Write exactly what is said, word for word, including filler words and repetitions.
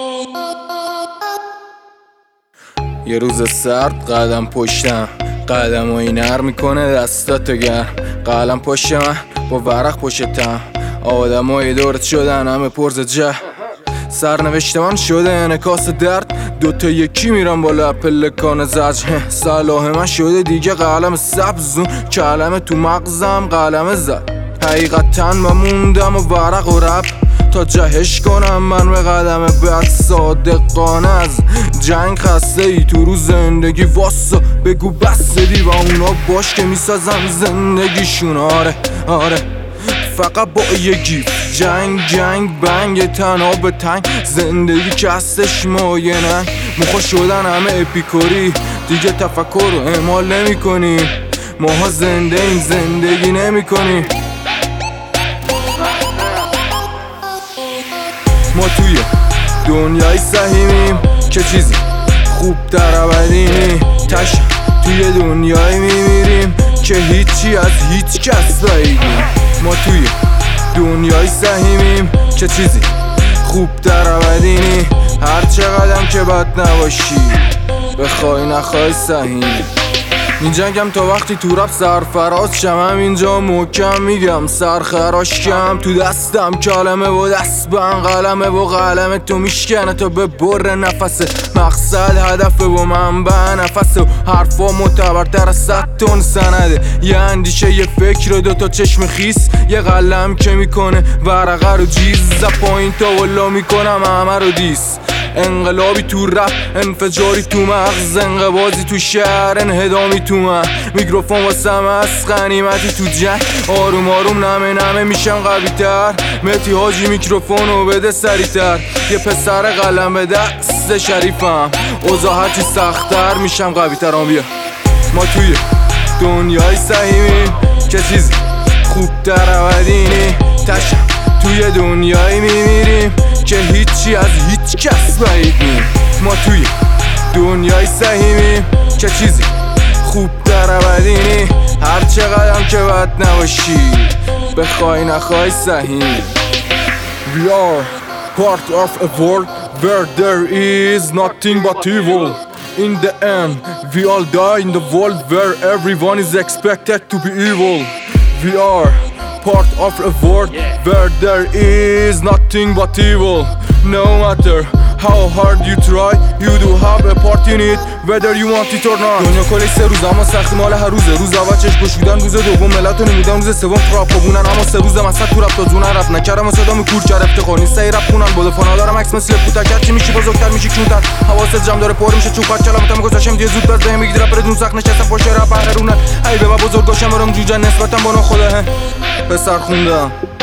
یه روز سرد قدم پشتم، قدم هایی نرم میکنه دستاتو گرم. قلم پشت من با ورق پشتم، آدم های دورت شدن همه پرز جه. سرنوشت من شده انعکاس درد، دوتا یکی میرم بالا پلکان زج. صلاح من شده دیگه قلم سبزون، کلمه تو مغزم قلم زد. حقیقتا من موندم و ورق و رب تا جهش کنم من به قدم بعد. صادقانه از جنگ خسته ای تو رو زندگی واسا بگو بس دی و اونا باش که میسازن زندگیشون. آره آره فقط با یه گیف جنگ جنگ بنگ تنها به تنگ. زندگی که هستش مایه ننگ، مخوا شدن همه اپیکوری دیگه تفکر رو اعمال نمی کنی. ماها زنده این زندگی نمی کنی. ما توی دنیای سهیمیم که چیزی خوب در ابدینی تش. توی دنیای میمیریم که هیچی از هیچ کس بعیدیم. ما توی دنیای سهیمیم که چیزی خوب در ابدینی. هر چقدرم که بد نباشی بخوای نخوای سهیم. این جنگم تا وقتی تو رب سرفراز شم، اینجا محکم میگم سرخراش کم. تو دستم کلمه و دست بند قلمه و قلمه تو میشکنه تا به بر نفسه. مقصد هدفه و منبع نفسه و حرفا معتبرتر از صد تن سنده. یه اندیشه یه فکر و دوتا چشم خیس، یه قلم که میکنه ورقه رو جیز. ز پایین تا والا میکنم همه رو دیس. انقلابی تو رپ، انفجاری تو مغز، انقبازی تو شهر، انهدامی تو من. میکروفون واسم از غنیمتی تو جنگ. آروم آروم نمه نمه میشم قوی تر. مهدی حاجی میکروفونو بده سریعتر. یه پسر قلم به دست شریفم، اوضاع هرچی سخت‌تر میشم قوی تر. آن بیا ما توی دنیای سهیمیم که چیزی خوب در ابدینی تش. توی دنیایی میمیریم که هیچی از هیچ کس بعید نیم. ما توی دنیای سهیمیم که چیزی خوب در ابدینی. هر چقدرم که بد نباشی بخوای نخوای سهیم. We are part of a world where there is nothing but evil. In the end we all die in the world where everyone is expected to be evil. We are part of a world where there is nothing but evil. No matter how hard you try, you do have a part in it whether you want it or not. دنیا کلی سه روز اما سخت مال هر روزه. روز اول چشم گشودن، روز دوم ملتو نمیدن، روز سوم تراپ بونن. اما سه روز مثلا تو رپ تا زونه رپ نکردم و صدام کور کرد. افتخار نیست ای رپ خونن بود فنا دارم عکس مثل پوتکر. چی میشی بزرگتر میشی کونتر، حواست جمع داره پر میشه چوپات. کلامتم گذاشتم دیگه زود بس میگی رپ بدون سخت نشستم پشت رپ بهرونه. ای بابا بزرگاشم برام جوجه نسبتم با خدا پسر خوندم.